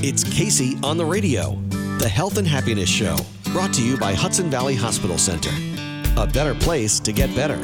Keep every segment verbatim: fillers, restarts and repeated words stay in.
It's Casey on the Radio, the Health and Happiness Show, brought to you by Hudson Valley Hospital Center. A better place to get better.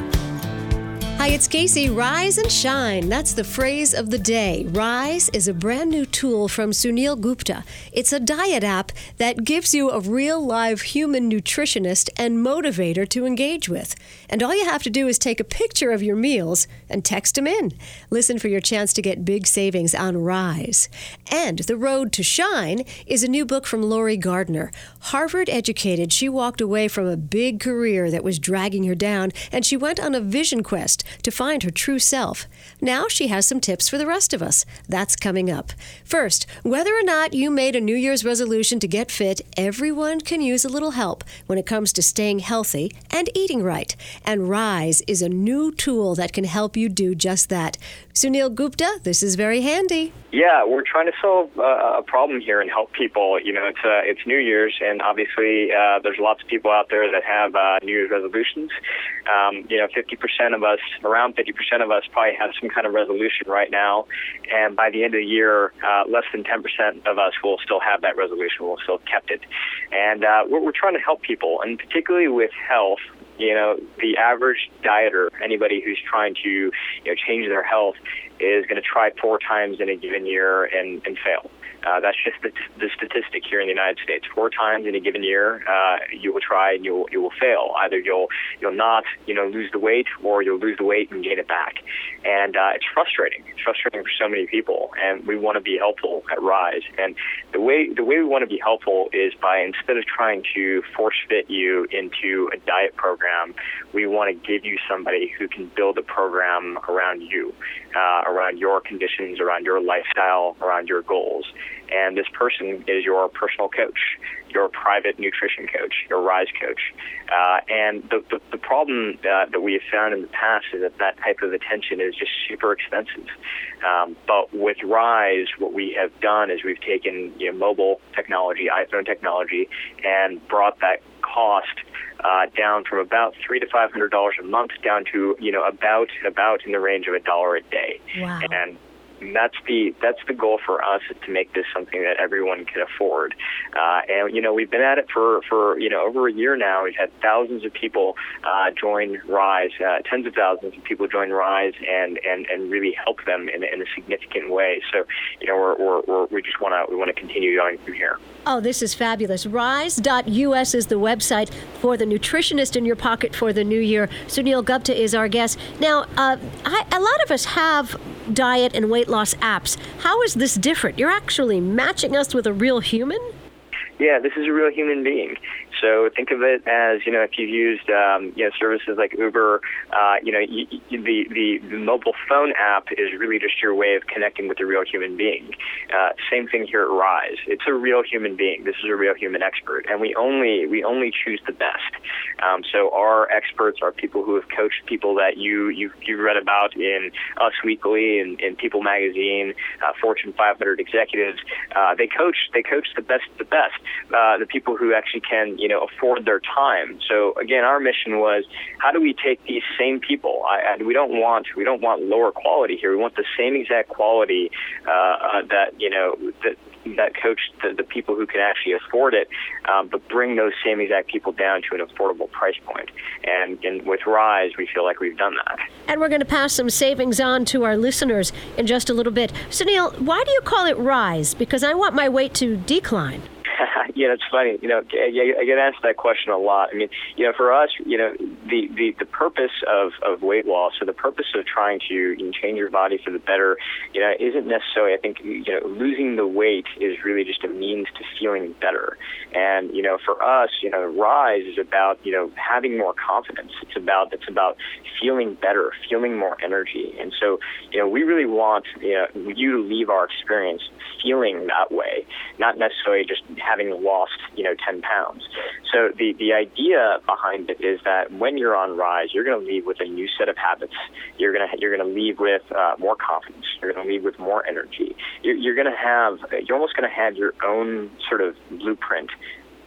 Hi, it's Casey. Rise and shine. That's the phrase of the day. Rise is a brand new tool from Sunil Gupta. It's a diet app that gives you a real live human nutritionist and motivator to engage with. And all you have to do is take a picture of your meals and text them in. Listen for your chance to get big savings on Rise. And The Road to Shine is a new book from Lori Gardner. Harvard educated, she walked away from a big career that was dragging her down, and she went on a vision quest to find her true self. Now she has some tips for the rest of us. That's coming up. First, whether or not you made a New Year's resolution to get fit, everyone can use a little help when it comes to staying healthy and eating right. And Rise is a new tool that can help you do just that. Sunil Gupta, this is very handy. Yeah, we're trying to solve uh, a problem here and help people. You know, it's uh, it's New Year's, and obviously uh, there's lots of people out there that have uh, New Year's resolutions. Um, you know, fifty percent of us, around fifty percent of us probably have some kind of resolution right now, and by the end of the year, uh, less than ten percent of us will still have that resolution, will still have kept it. And uh, we're, we're trying to help people, and particularly with health. You know, the average dieter, anybody who's trying to, you know, change their health, is going to try four times in a given year and, and fail. Uh, that's just the, the statistic here in the United States. Four times in a given year, uh, you will try and you will, you will fail. Either you'll you'll not, you know, lose the weight, or you'll lose the weight and gain it back. And uh, it's frustrating. It's frustrating for so many people. And we want to be helpful at Rise. And the way the way we want to be helpful is by, instead of trying to force fit you into a diet program, we want to give you somebody who can build a program around you, uh, around your conditions, around your lifestyle, around your goals. And this person is your personal coach, your private nutrition coach, your Rise coach. Uh, and the, the, the problem uh, that we have found in the past is that that type of attention is just super expensive. Um, but with Rise, what we have done is we've taken, you know, mobile technology, iPhone technology, and brought that cost uh, down from about three to five hundred dollars a month down to, you know, about about in the range of a dollar a day. Wow. And that's the that's the goal for us, is to make this something that everyone can afford. Uh, and, you know, we've been at it for, for, you know, over a year now. We've had thousands of people uh, join Rise, uh, tens of thousands of people join Rise and, and, and really help them in, in a significant way. So, you know, we're, we're, we're, we just want to we want to continue going from here. Oh, this is fabulous. Rise dot U S is the website for the nutritionist in your pocket for the new year. Sunil Gupta is our guest. Now, uh, I, a lot of us have diet and weight loss apps. How is this different? You're actually matching us with a real human? Yeah, this is a real human being. So think of it as, you know, if you've used, um, you know, services like Uber, uh, you know, you, you, the, the the mobile phone app is really just your way of connecting with a real human being. Uh, same thing here at Rise. It's a real human being. This is a real human expert, and we only we only choose the best. Um, so our experts are people who have coached people that you you you read about in Us Weekly and in People Magazine, uh, Fortune five hundred executives. Uh, they coach they coach the best the best, uh, the people who actually can, you know, afford their time. So again, our mission was, how do we take these same people? I, I, we don't want we don't want lower quality here. We want the same exact quality uh, uh, that you know that that coach the, the people who can actually afford it, um, but bring those same exact people down to an affordable price point. And, and with Rise, we feel like we've done that. And we're going to pass some savings on to our listeners in just a little bit. Sunil, why do you call it Rise? Because I want my weight to decline. Yeah, it's funny. You know, I get asked that question a lot. I mean, you know, for us, you know, the, the, the purpose of, of weight loss, or the purpose of trying to, you know, change your body for the better, you know, isn't necessarily, I think, you know, losing the weight is really just a means to feeling better. And, you know, for us, you know, Rise is about, you know, having more confidence. It's about, it's about feeling better, feeling more energy. And so, you know, we really want, you know, you to leave our experience feeling that way, not necessarily just having lost, you know, ten pounds. So the, the idea behind it is that when you're on Rise, you're going to leave with a new set of habits. You're going to you're going to leave with uh, more confidence. You're going to leave with more energy. You're, you're going to have you're almost going to have your own sort of blueprint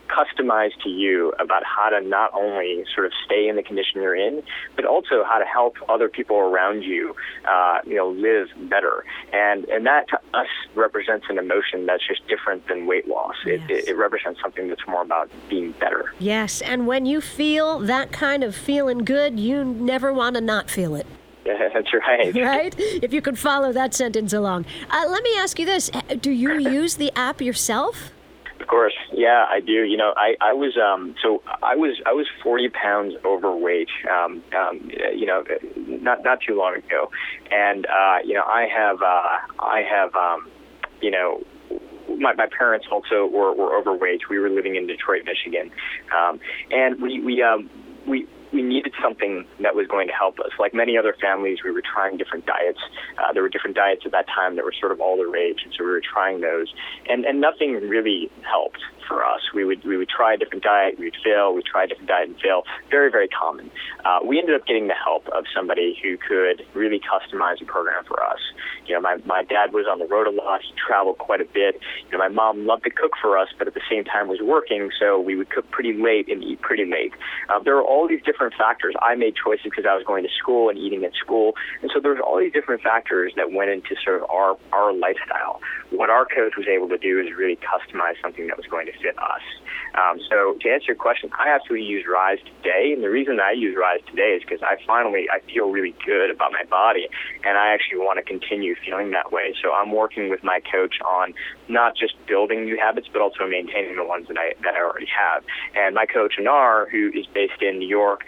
customized to you about how to not only sort of stay in the condition you're in, but also how to help other people around you, uh, you know, live better. And and that to us represents an emotion that's just different than weight loss. It, Yes. it, it represents something that's more about being better. Yes, and when you feel that kind of feeling good, you never want to not feel it. Yeah, that's right. Right? If you could follow that sentence along. Uh, let me ask you this. Do you use the app yourself? Of course, yeah, I do. You know, I, I was um, so I was I was forty pounds overweight. Um, um, you know, not not too long ago, and uh, you know, I have uh, I have um, you know. My, my parents also were, were overweight. We were living in Detroit, Michigan, um, and we we um, we. we needed something that was going to help us. Like many other families, we were trying different diets. Uh, there were different diets at that time that were sort of all the rage, and so we were trying those. And and nothing really helped for us. We would we would try a different diet, we would fail, we'd try a different diet and fail. Very, very common. Uh, we ended up getting the help of somebody who could really customize a program for us. You know, my, my dad was on the road a lot. He traveled quite a bit. You know, my mom loved to cook for us, but at the same time was working, so we would cook pretty late and eat pretty late. Uh, there were all these different factors. I made choices because I was going to school and eating at school, and so there was all these different factors that went into sort of our, our lifestyle. What our coach was able to do is really customize something that was going to fit us. Um, so to answer your question, I absolutely use Rise today, and the reason I use Rise today is because I finally, I feel really good about my body, and I actually want to continue feeling that way. So I'm working with my coach on not just building new habits, but also maintaining the ones that I, that I already have. And my coach, Anar, who is based in New York,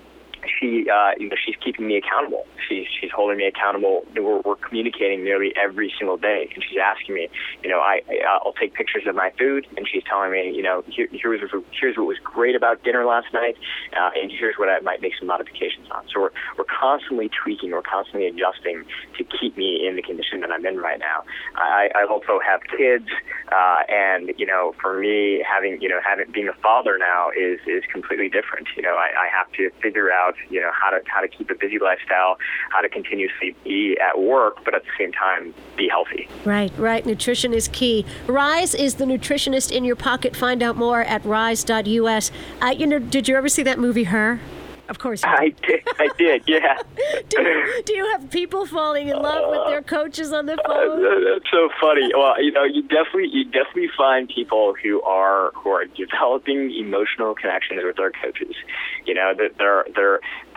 she, uh, you know, she's keeping me accountable. She's she's holding me accountable. We're, we're communicating nearly every single day, and she's asking me, you know, I I'll take pictures of my food, and she's telling me, you know, here, here's here's what was great about dinner last night, uh, and here's what I might make some modifications on. So we're we're constantly tweaking, we're constantly adjusting to keep me in the condition that I'm in right now. I, I also have kids, uh, and you know, for me, having you know having being a father now is is completely different. You know, I, I have to figure out you know how to how to keep a busy lifestyle, how to continuously be at work, but at the same time be healthy. Right, right. Nutrition is key. Rise is the nutritionist in your pocket. Find out more at rise dot U S. Uh, you know, did you ever see that movie, Her? Of course you did. I did. I did. Yeah. do, you, do you have people falling in love with their coaches on the phone? Uh, that's so funny. Well, you know, you definitely you definitely find people who are who are developing emotional connections with their coaches. You know, that they're they're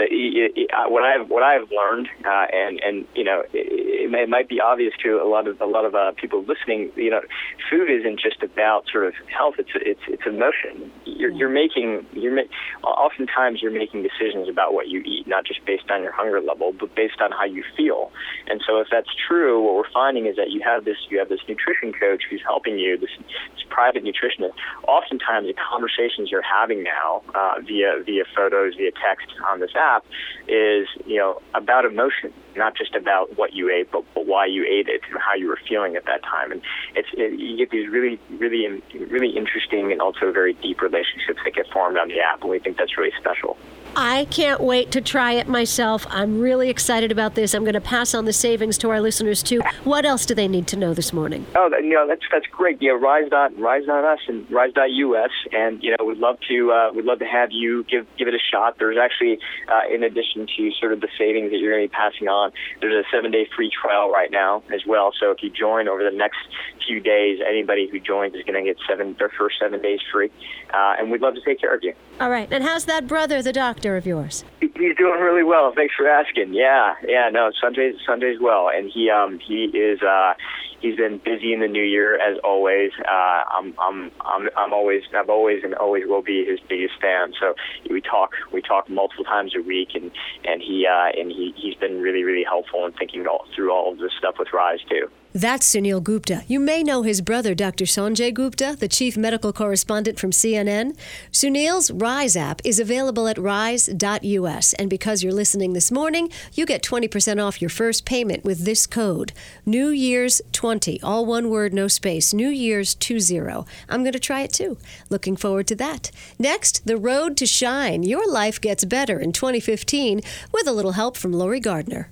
the what I've what I've learned, uh, and and you know, it, it might be obvious to a lot of a lot of uh, people listening. You know, food isn't just about sort of health. It's it's it's emotion. You're you're making you're ma- oftentimes you're making decisions about what you eat, not just based on your hunger level, but based on how you feel. And so if that's true, what we're finding is that you have this you have this nutrition coach who's helping you, this, this private nutritionist. Oftentimes the conversations you're having now uh, via via photos, via text on this app is, you know, about emotion, not just about what you ate, but, but why you ate it and how you were feeling at that time. And it's it, you get these really, really, really interesting and also very deep relationships that get formed on the app, and we think that's really special. I can't wait to try it myself. I'm really excited about this. I'm going to pass on the savings to our listeners, too. What else do they need to know this morning? Oh, you know, that's that's great. You know, Rise dot Rise dot us and Rise dot U S, and you know, we'd love to uh, we'd love to have you give give it a shot. There's actually, uh, in addition to sort of the savings that you're going to be passing on, there's a seven day free trial right now as well. So if you join over the next few days, anybody who joins is going to get seven their first seven days free, uh, and we'd love to take care of you. All right. And how's that brother, the doctor of yours? He's doing really well. Thanks for asking. Yeah, yeah. No, Sundays Sundays well, and he um he is uh he's been busy in the new year as always. Uh, I'm I'm I'm I'm always I've always and always will be his biggest fan. So we talk we talk multiple times a week, and and he uh and he he's been really really helpful in thinking all through all of this stuff with Rise too. That's Sunil Gupta. You may know his brother, Doctor Sanjay Gupta, the chief medical correspondent from C N N. Sunil's Rise app is available at rise dot U S, and because you're listening this morning, you get twenty percent off your first payment with this code, New Year's twenty, all one word, no space, New Year's twenty. I'm going to try it too. Looking forward to that. Next, The Road to Shine. Your life gets better in twenty fifteen with a little help from Lori Gardner.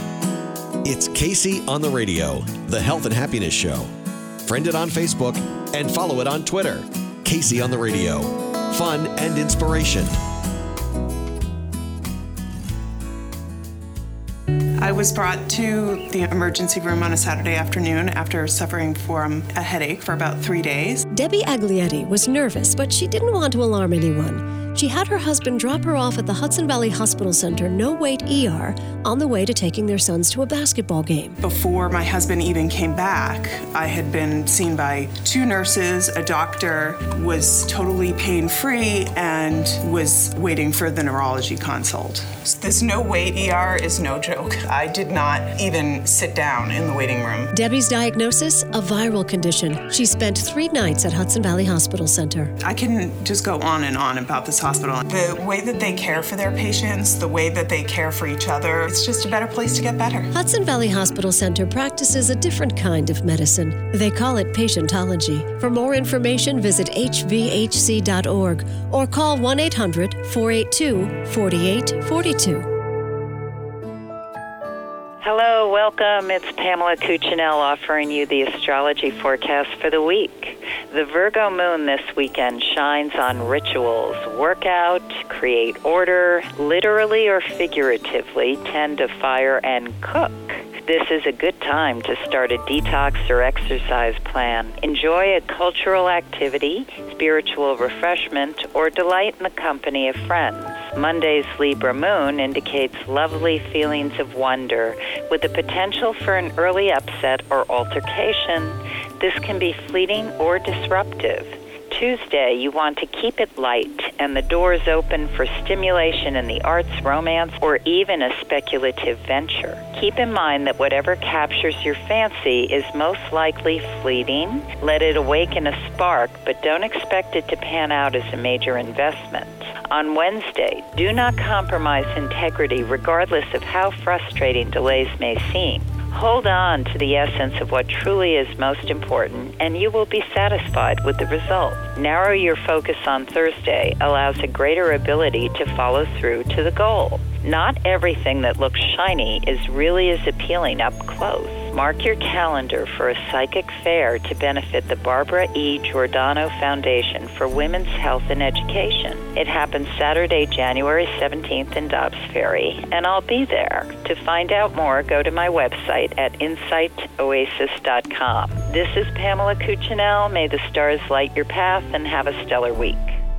It's Casey on the Radio, the Health and Happiness Show. Friend it on Facebook and follow it on Twitter. Casey on the Radio. Fun and inspiration. I was brought to the emergency room on a Saturday afternoon after suffering from a headache for about three days. Debbie Aglietti was nervous, but she didn't want to alarm anyone. She had her husband drop her off at the Hudson Valley Hospital Center no-wait E R on the way to taking their sons to a basketball game. Before my husband even came back, I had been seen by two nurses, a doctor, was totally pain-free, and was waiting for the neurology consult. This no-wait E R is no joke. I did not even sit down in the waiting room. Debbie's diagnosis, a viral condition. She spent three nights at Hudson Valley Hospital Center. I can just go on and on about this hospital. The way that they care for their patients, the way that they care for each other, it's just a better place to get better. Hudson Valley Hospital Center practices a different kind of medicine. They call it patientology. For more information, visit h v h c dot org or call one eight hundred, four eight two, four eight four two. Hello, welcome. It's Pamela Cuccinell offering you the astrology forecast for the week. The Virgo moon this weekend shines on rituals, workout, create order, literally or figuratively, tend to fire and cook. This is a good time to start a detox or exercise plan. Enjoy a cultural activity, spiritual refreshment, or delight in the company of friends. Monday's Libra moon indicates lovely feelings of wonder with the potential for an early upset or altercation. This can be fleeting or disruptive. Tuesday, you want to keep it light and the doors open for stimulation in the arts, romance, or even a speculative venture. Keep in mind that whatever captures your fancy is most likely fleeting. Let it awaken a spark, but don't expect it to pan out as a major investment. On Wednesday, do not compromise integrity regardless of how frustrating delays may seem. Hold on to the essence of what truly is most important, and you will be satisfied with the result. Narrow your focus on Thursday allows a greater ability to follow through to the goal. Not everything that looks shiny is really as appealing up close. Mark your calendar for a psychic fair to benefit the Barbara E. Giordano Foundation for Women's Health and Education. It happens Saturday, January seventeenth in Dobbs Ferry, and I'll be there. To find out more, go to my website at insight oasis dot com. This is Pamela Cuccinell. May the stars light your path and have a stellar week.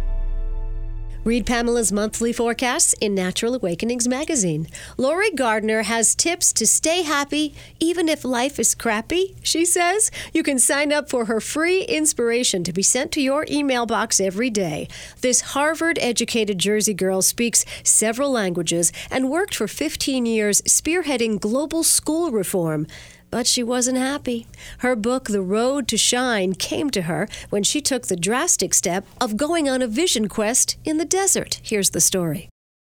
Read Pamela's monthly forecasts in Natural Awakenings magazine. Lori Gardner has tips to stay happy even if life is crappy, she says. You can sign up for her free inspiration to be sent to your email box every day. This Harvard-educated Jersey girl speaks several languages and worked for fifteen years spearheading global school reform. But she wasn't happy. Her book, The Road to Shine, came to her when she took the drastic step of going on a vision quest in the desert. Here's the story.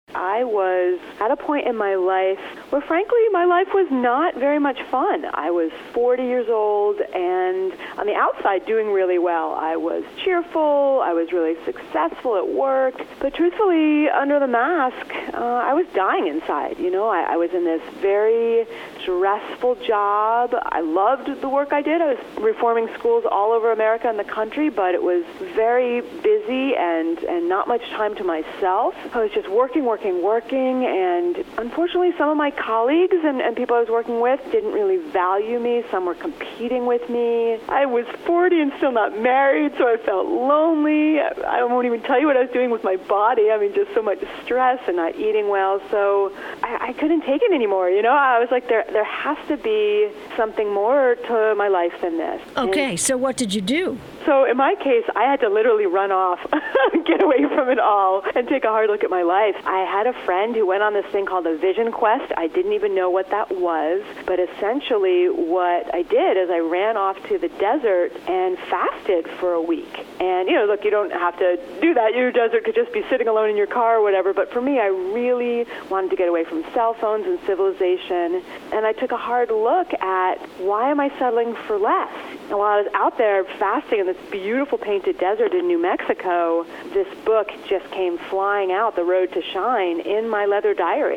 I was at a point in my life where, frankly, my life was not very much fun. I was forty years old and on the outside doing really well. I was cheerful, I was really successful at work, but truthfully, under the mask, uh, I was dying inside. You know, I, I was in this very stressful job. I loved the work I did. I was reforming schools all over America and the country, but it was very busy and, and not much time to myself. I was just working, working, Working, working, and unfortunately some of my colleagues and, and people I was working with didn't really value me. Some were competing with me. I was forty and still not married, so I felt lonely. I won't even tell you what I was doing with my body. I mean, just so much stress and not eating well, so I, I couldn't take it anymore. You know, I was like, there, there has to be something more to my life than this. Okay, and so what did you do? So in my case, I had to literally run off, get away from it all, and take a hard look at my life. I had a friend who went on this thing called a vision quest. I didn't even know what that was, but essentially what I did is I ran off to the desert and fasted for a week. And, you know, look, you don't have to do that. Your desert could just be sitting alone in your car or whatever, but for me, I really wanted to get away from cell phones and civilization, and I took a hard look at why am I settling for less? And while I was out there fasting in this beautiful painted desert in New Mexico, this book just came flying out, The Road to Shine, in my leather diary.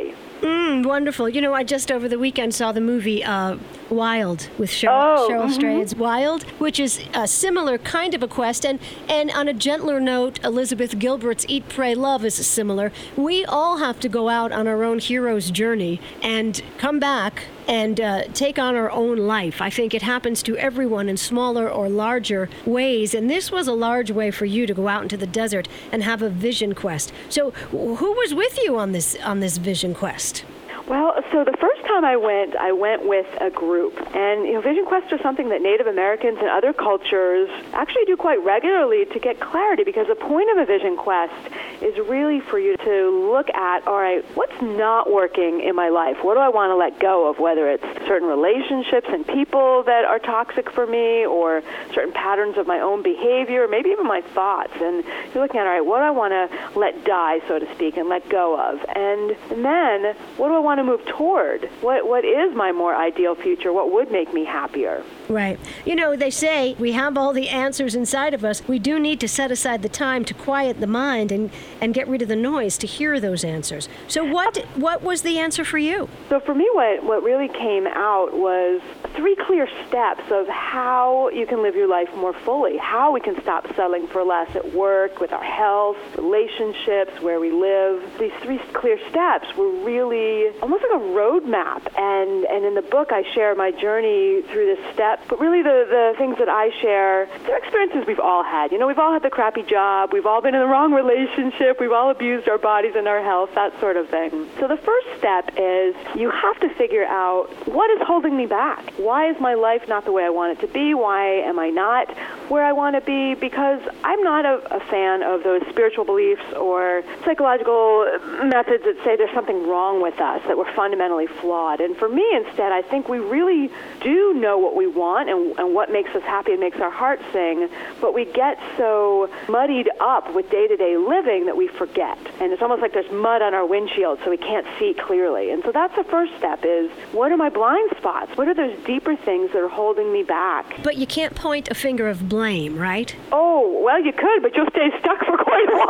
Mm, wonderful. You know, I just over the weekend saw the movie uh, Wild with Cheryl, Oh, Cheryl mhm. Strayed's Wild, which is a similar kind of a quest. And, and on a gentler note, Elizabeth Gilbert's Eat, Pray, Love is similar. We all have to go out on our own hero's journey and come back and uh, take on our own life. I think it happens to everyone in smaller or larger ways, and this was a large way for you to go out into the desert and have a vision quest. So who was with you on this on this vision quest? Well, so the first time I went, I went with a group. And, you know, Vision Quest is something that Native Americans and other cultures actually do quite regularly to get clarity, because the point of a Vision Quest is really for you to look at, all right, what's not working in my life? What do I want to let go of, whether it's certain relationships and people that are toxic for me, or certain patterns of my own behavior, maybe even my thoughts. And you're looking at, all right, what do I want to let die, so to speak, and let go of? And, and then, what do I want to move toward? What What is my more ideal future? What would make me happier? Right. You know, they say we have all the answers inside of us. We do need to set aside the time to quiet the mind and, and get rid of the noise to hear those answers. So what what was the answer for you? So for me, what, what really came out was three clear steps of how you can live your life more fully, how we can stop settling for less at work, with our health, relationships, where we live. These three clear steps were really almost like a roadmap. And, and in the book, I share my journey through this step. But really, the, the things that I share, they're experiences we've all had. You know, we've all had the crappy job. We've all been in the wrong relationship. We've all abused our bodies and our health, that sort of thing. So the first step is you have to figure out, what is holding me back? Why is my life not the way I want it to be? Why am I not where I want to be? Because I'm not a, a fan of those spiritual beliefs or psychological methods that say there's something wrong with us, that we're fundamentally flawed. And for me, instead, I think we really do know what we want and, and what makes us happy and makes our heart sing, but we get so muddied up with day-to-day living that we forget. And it's almost like there's mud on our windshield, so we can't see clearly. And so that's the first step, is what are my blind spots? What are those deeper things that are holding me back? But you can't point a finger of blame, right? Oh, well, you could, but you'll stay stuck for quite a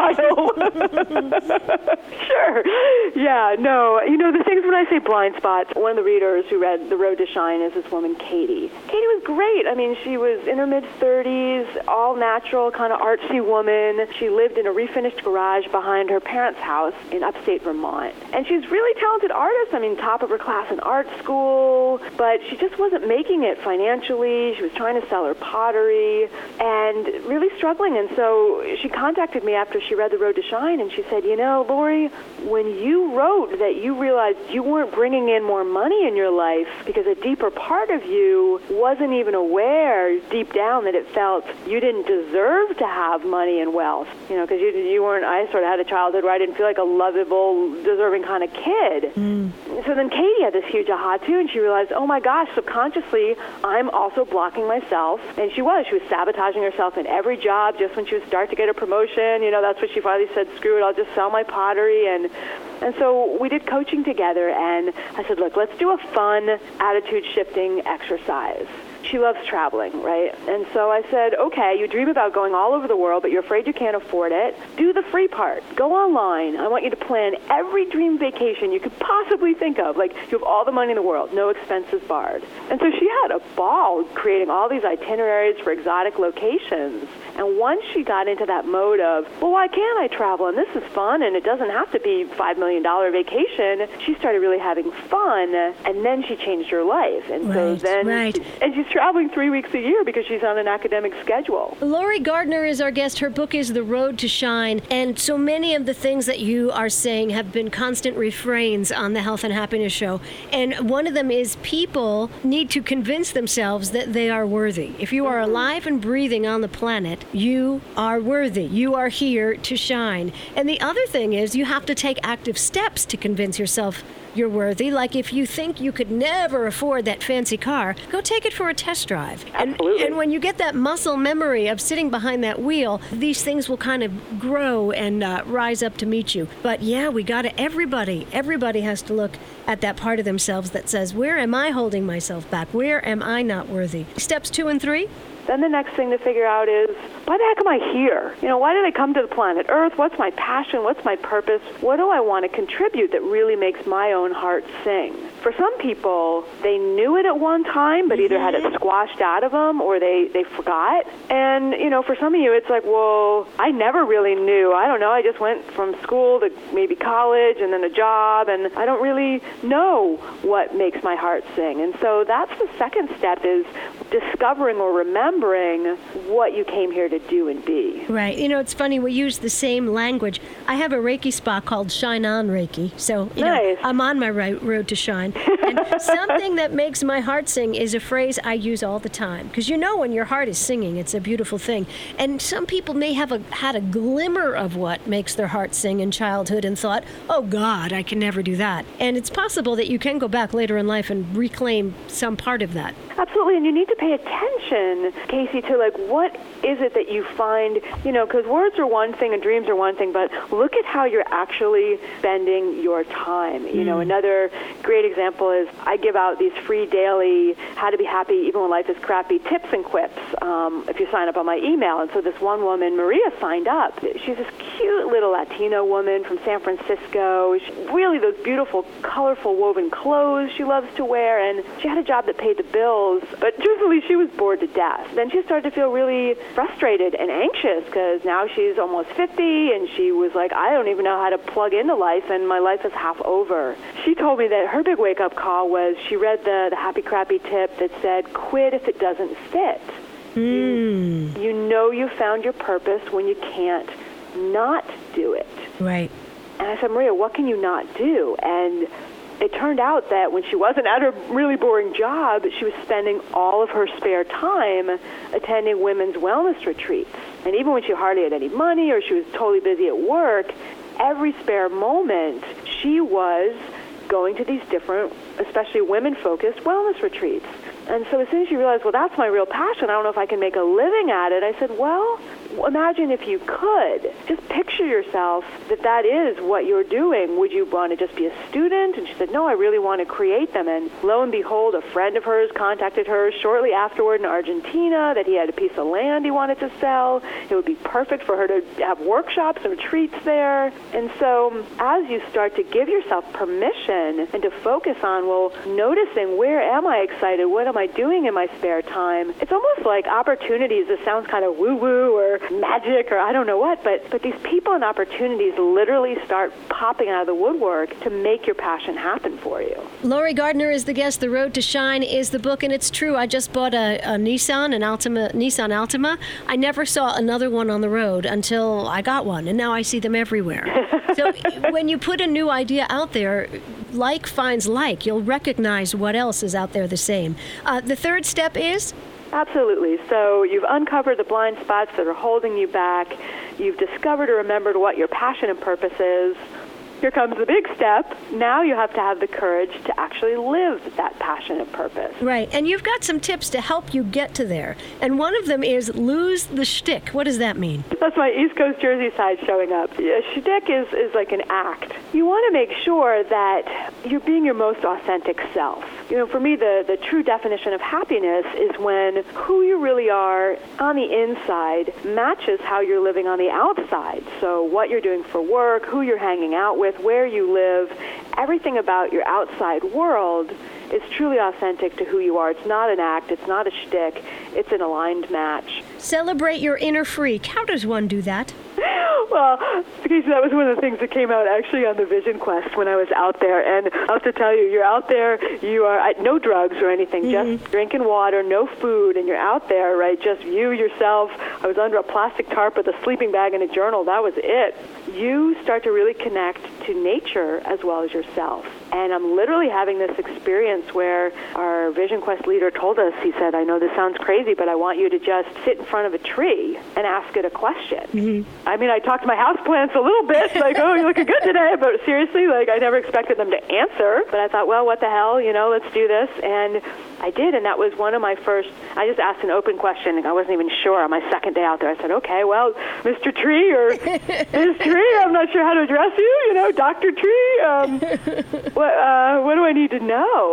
while. Sure. Yeah, no. You know, the things when I say blind spots, one of the readers who read The Road to Shine is this woman, Katie. Katie was great. I mean, she was in her mid-thirties, all natural, kind of artsy woman. She lived in a refinished garage behind her parents' house in upstate Vermont. And she's a really talented artist. I mean, top of her class in art school, but she just wasn't making it financially. She was trying to sell her pottery and really struggling. And so she contacted me after she read The Road to Shine, and she said, you know, Lori, when you wrote that you realized you weren't bringing in more money in your life because a deeper part of you wasn't even aware deep down that it felt you didn't deserve to have money and wealth, you know, because you, you weren't, I sort of had a childhood where I didn't feel like a lovable, deserving kind of kid. Mm. So then Katie had this huge aha too, and she realized, oh my gosh, subconsciously, I'm also blocking myself. And she was. She was sabotaging herself in every job just when she would start to get a promotion. You know, that's what she finally said, screw it, I'll just sell my pottery. And And so we did coaching together, and I said, look, let's do a fun attitude-shifting exercise. She loves traveling, right? And so I said, okay, you dream about going all over the world, but you're afraid you can't afford it. Do the free part. Go online. I want you to plan every dream vacation you could possibly think of. Like, you have all the money in the world, no expenses barred. And so she had a ball creating all these itineraries for exotic locations. And once she got into that mode of, well, why can't I travel? And this is fun, and it doesn't have to be five million dollars vacation. She started really having fun, and then she changed her life. And right, so then, right. and she's traveling three weeks a year because she's on an academic schedule. Lori Gardner is our guest. Her book is The Road to Shine. And so many of the things that you are saying have been constant refrains on the Health and Happiness Show. And one of them is people need to convince themselves that they are worthy. If you are alive and breathing on the planet, you are worthy. You are here to shine. And the other thing is you have to take active steps to convince yourself you're worthy. Like if you think you could never afford that fancy car, go take it for a test drive. Absolutely. And, and when you get that muscle memory of sitting behind that wheel, these things will kind of grow and uh, rise up to meet you. But yeah, we got to, everybody, everybody has to look at that part of themselves that says, where am I holding myself back? Where am I not worthy? Steps two and three? then the next thing to figure out is, why the heck am I here? You know, why did I come to the planet Earth? What's my passion? What's my purpose? What do I want to contribute that really makes my own heart sing? For some people, they knew it at one time, but either had it squashed out of them or they, they forgot. And, you know, for some of you, it's like, well, I never really knew. I don't know. I just went from school to maybe college and then a job, and I don't really know what makes my heart sing. And so that's the second step, is discovering or remembering what you came here to do and be. Right. You know, it's funny, we use the same language. I have a Reiki spa called Shine On Reiki. So, you nice. know, I'm on my right road to shine. And something that makes my heart sing is a phrase I use all the time. Because you know when your heart is singing, it's a beautiful thing. And some people may have a, had a glimmer of what makes their heart sing in childhood and thought, oh, God, I can never do that. And it's possible that you can go back later in life and reclaim some part of that. Absolutely, and you need to pay attention, Casey, to like what is it that you find, you know, because words are one thing and dreams are one thing, but look at how you're actually spending your time. You mm. know, another great example is I give out these free daily how to be happy even when life is crappy tips and quips um, if you sign up on my email. And so this one woman, Maria, signed up. She's this cute little Latino woman from San Francisco. She, really those beautiful, colorful woven clothes she loves to wear, and she had a job that paid the bills, but truthfully, she was bored to death. Then she started to feel really frustrated and anxious because now she's almost fifty, and she was like, I don't even know how to plug into life, and my life is half over. She told me that her big wake-up call was she read the, the Happy Crappy tip that said, quit if it doesn't fit. Mm. You, you know you found your purpose when you can't not do it. Right. And I said, Maria, what can you not do? And it turned out that when she wasn't at her really boring job, she was spending all of her spare time attending women's wellness retreats. And even when she hardly had any money or she was totally busy at work, every spare moment she was going to these different, especially women-focused wellness retreats. And so as soon as she realized, well, that's my real passion, I don't know if I can make a living at it, I said, well, imagine if you could. Just picture yourself that that is what you're doing. Would you want to just be a student? And she said, no, I really want to create them. And lo and behold, a friend of hers contacted her shortly afterward in Argentina that he had a piece of land he wanted to sell. It would be perfect for her to have workshops and retreats there. And so as you start to give yourself permission and to focus on, well, noticing where am I excited? What am I doing in my spare time? It's almost like opportunities. This sounds kind of woo-woo or magic or I don't know what, but, but these people and opportunities literally start popping out of the woodwork to make your passion happen for you. Lori Gardner is the guest. The Road to Shine is the book, and it's true. I just bought a, a Nissan, an Altima, Nissan Altima. I never saw another one on the road until I got one, and now I see them everywhere. So when you put a new idea out there, like finds like. You'll recognize what else is out there the same. Uh, the third step is? Absolutely. So you've uncovered the blind spots that are holding you back. You've discovered or remembered what your passion and purpose is. Here comes the big step. Now you have to have the courage to actually live that passion and purpose. Right. And you've got some tips to help you get to there. And one of them is lose the shtick. What does that mean? That's my East Coast Jersey side showing up. A shtick is, is like an act. You want to make sure that you're being your most authentic self. You know, for me, the, the true definition of happiness is when who you really are on the inside matches how you're living on the outside. So what you're doing for work, who you're hanging out with, where you live, everything about your outside world is truly authentic to who you are. It's not an act. It's not a shtick. It's an aligned match. Celebrate your inner freak. How does one do that? Well, Casey, that was one of the things that came out actually on the Vision Quest when I was out there. And I'll have to tell you, you're out there, you are at no drugs or anything, mm-hmm. just drinking water, no food, and you're out there, right? Just you, yourself. I was under a plastic tarp with a sleeping bag and a journal. That was it. You start to really connect to nature as well as yourself. And I'm literally having this experience where our Vision Quest leader told us, he said, I know this sounds crazy, but I want you to just sit in front of a tree and ask it a question. Mm-hmm. I mean, I talked to my houseplants a little bit, like, oh, you're looking good today, but seriously, like, I never expected them to answer. But I thought, well, what the hell, you know, let's do this. And I did, and that was one of my first, I just asked an open question, and I wasn't even sure on my second day out there. I said, okay, well, Mister Tree or Miz Tree, I'm not sure how to address you, you know, Doctor Tree, um, what, uh, what do I need to know?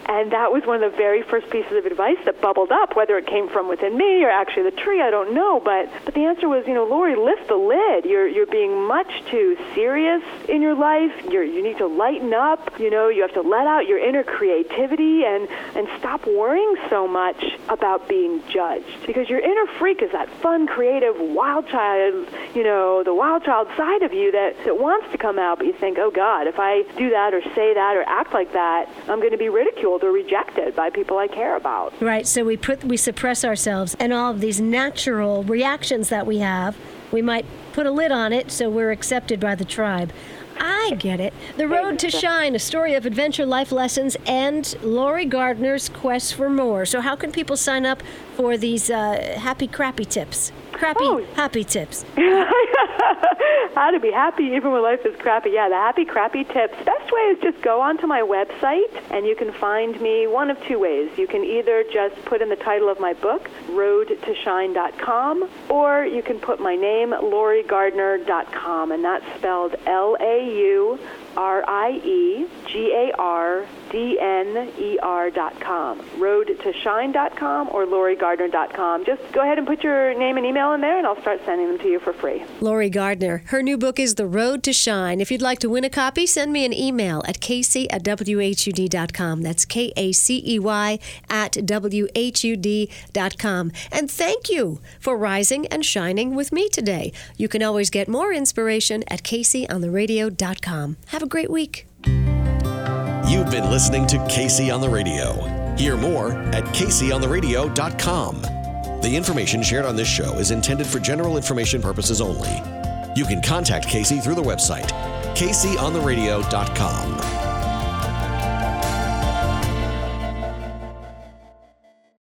And that was one of the very first pieces of advice that bubbled up, whether it came from within me or actually the tree, I don't know. But but the answer was, you know, Lori, lift the lid. You're you're being much too serious in your life. You're, you need to lighten up. You know, you have to let out your inner creativity and, and stop worrying so much about being judged. Because your inner freak is that fun, creative, wild child, you know, the wild child side of you that, that wants to come out, but you think, oh, God, if I do that or say that or act like that, I'm going to be ridiculed or rejected by people I care about. Right, so we put we suppress ourselves, and all of these natural reactions that we have, we might put a lid on it so we're accepted by the tribe. I get it. The Road to Shine, a story of adventure, life lessons, and Lori Gardner's quest for more. So how can people sign up for these uh, happy crappy tips? Crappy oh. happy tips. How to be happy even when life is crappy. Yeah, the happy crappy tips. Best way is just go onto my website, and you can find me one of two ways. You can either just put in the title of my book, road to shine dot com, or you can put my name, Lori Gardner dot com, and that's spelled L A U R I E G A R D N E R dot com. road to shine dot com or Lori Gardner dot com. Just go ahead and put your name and email in there, and I'll start sending them to you for free. Lori Gardner. Her new book is The Road to Shine. If you'd like to win a copy, send me an email at casey at W H U D dot com. That's K A C E Y at W H U D dot com. And thank you for rising and shining with me today. You can always get more inspiration at casey on the radio dot com. Have a great week. You've been listening to Casey on the Radio. Hear more at casey on the radio dot com. The information shared on this show is intended for general information purposes only. You can contact Casey through the website, casey on the radio dot com.